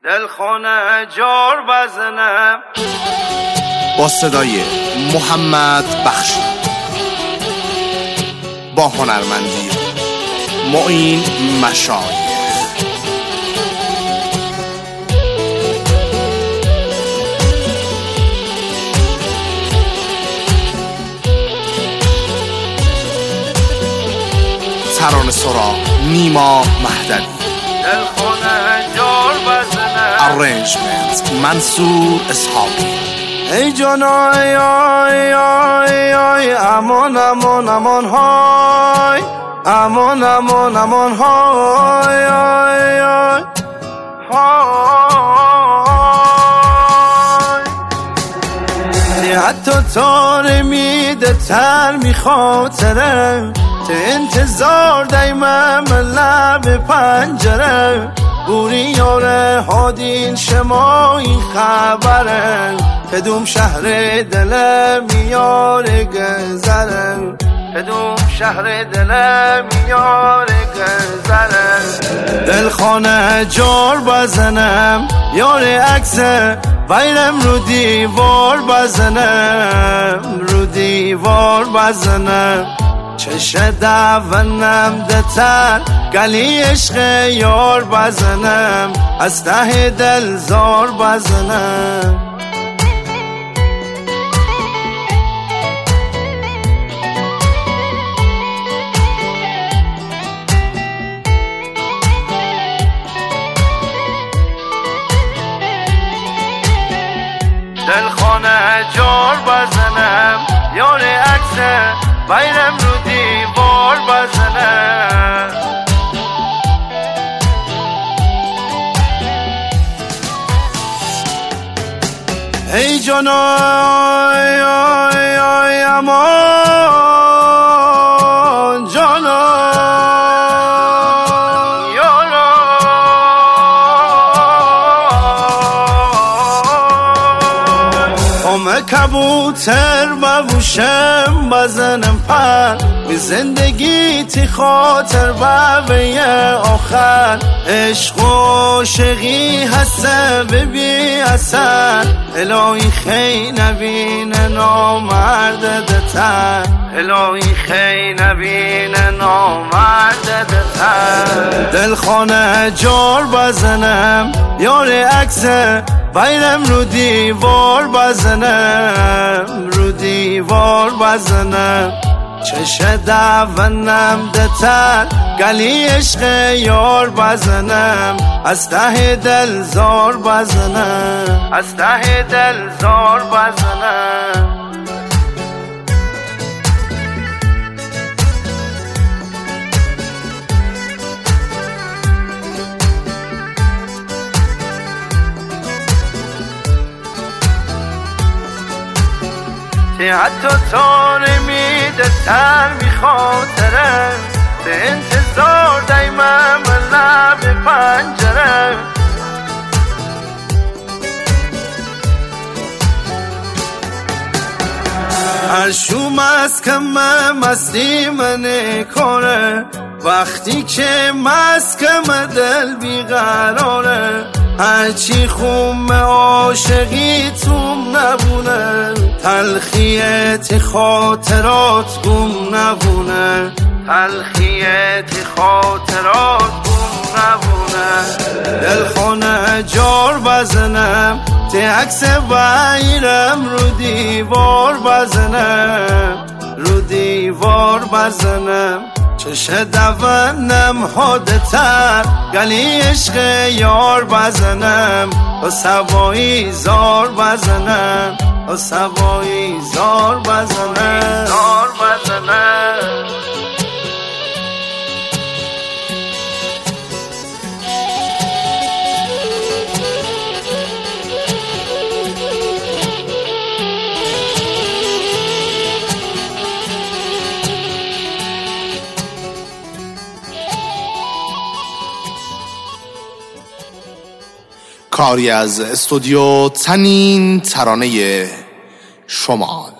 دلخانه جار بزنم با صدای محمد بخشی، با هنرمندی معین مشایخ. ترانه سرا نیما مهدوی. دلخانه جار بزنم ارنجمنت منصور اسحاقی. ای جان آی آی آی آی امان امان امان های، امان امان امان های آی آی های. حتی تاره میده تر میخاطره، ته انتظار دایما لب پنجره. بوری یاره هادین شما این خبره، کدوم شهر دل میاره گذره، کدوم شهر دل میاره گذره. دلخانه جار بزنم یاره عکس ویرم رو دیوار بزنم، رو دیوار بزنم. چش دونم دتر گلی عشق یار بزنم، از ته دل زار بزنم. دلخانه جار بزنم یاره عکس ویرم رو دیوار بزنم. ای جان آی آی آی امان جان کبوتر ببوشم بزنم پر، بی زندگی تی خاطر به آخر. عشق و عاشقی هسته ببی اثر، الهی خی نبین نامرد دتر، الهی خی نبین نامرد دتر. دلخانه جار بزنم یاره عکس ویرم رو دیوار بزنم، رو دیوار بزنم. چش دونم دتر گلی عشق یار بزنم، از ته دل زار بزنم، از ته دل زار بزنم. حتی تاره میده تر میخاطره، به انتظار دایما لب پنجره. هر شوم از کم مستی منه کنه، وقتی که مسکم دل بیقراره. هرچی خون عاشقی توم نبونه، تلخیت خاطرات گم نبونه، تلخیت خاطرات گم نبونه. دلخانه جار بزنم ته عکس ویرم رو دیوار بزنم، رو دیوار بزنم. چش دونم هاده تر گلی عشق یار بزنم، و سوایی زار بزنم، و سوایی زار بزنم، زار بزنم. کاری از استودیو تنین ترانه شمال.